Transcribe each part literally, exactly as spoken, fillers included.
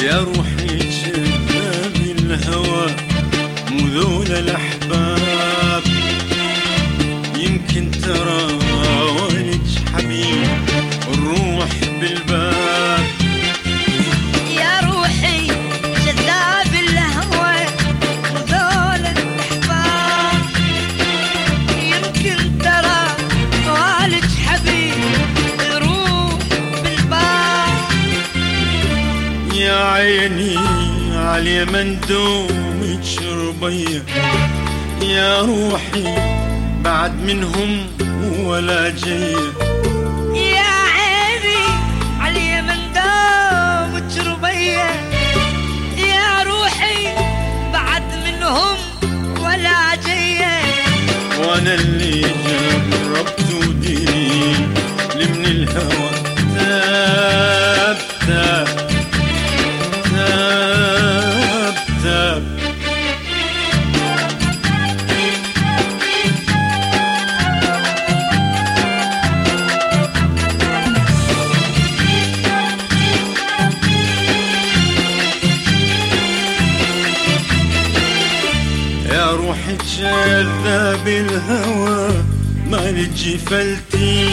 يا روحي جذاب الهوى مو ذول الأحباب، يمكن ترى والج حبيب الروح بالباب. يا روحي جذاب الهوى مو ذول الأحباب، يمكن ترى والج حبيب الروح بالباب. يا عيني عاليمن دومك شربية، يا روحي بعد منهم ولا جاية. يا عيني عاليمن دومك شربية، يا روحي بعد منهم ولا جاية. وانا اللي جربت وديني لمن الهوى تاب تاب تاب تاب. يا روحي جذاب الهوى مالك جفلتي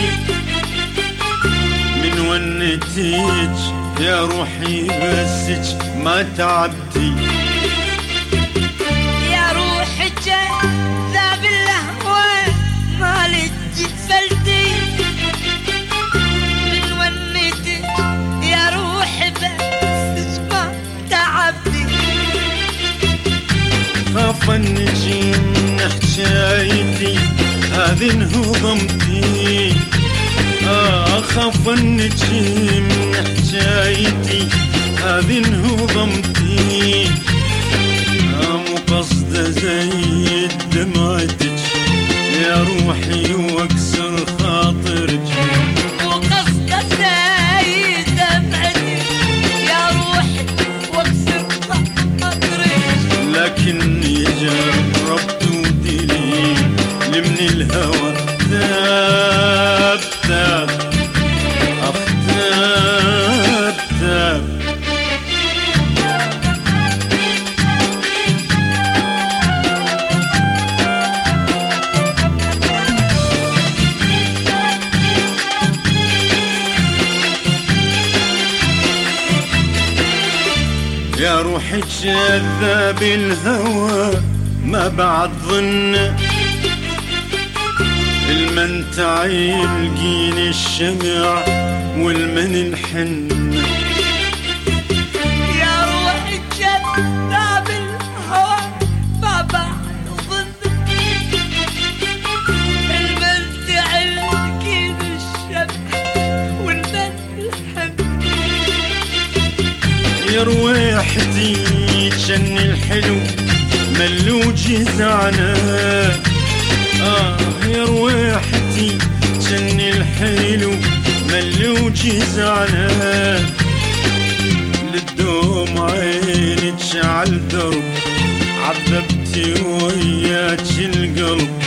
من ونتيج، يا روحي بسك ما تعبتي. يا روحي جذاب الهوى مالك جفلتي من ونتي، يا روحي بسك ما تعبتي. خاف النجي من حكايتي هذه انهضمتي، آه خاف النجي من حكايتي هذه انهضمتي. آه مو قصده زي دمعتك يا روحي واكسر خاطرك، مو قصده زي دمعتي يا روحي واكسر خاطرك. لكني جربت ودليل لمن الهوى تاب تاب أخ تاب تاب. يا روحي جذاب الهوى ما بعد ظن المن تعيلقين الشمع والمن الحن. يا روحي جذاب الهوى ما بعد ظن المن تعيلقين الشمع والمن الحن. يا رويحتي جن الحلو ملوجي زعنا، آه يا رويحتي جن الحلو ملوجي زعنا. للدوم عينك عالدرب عذبتي وياك القلب،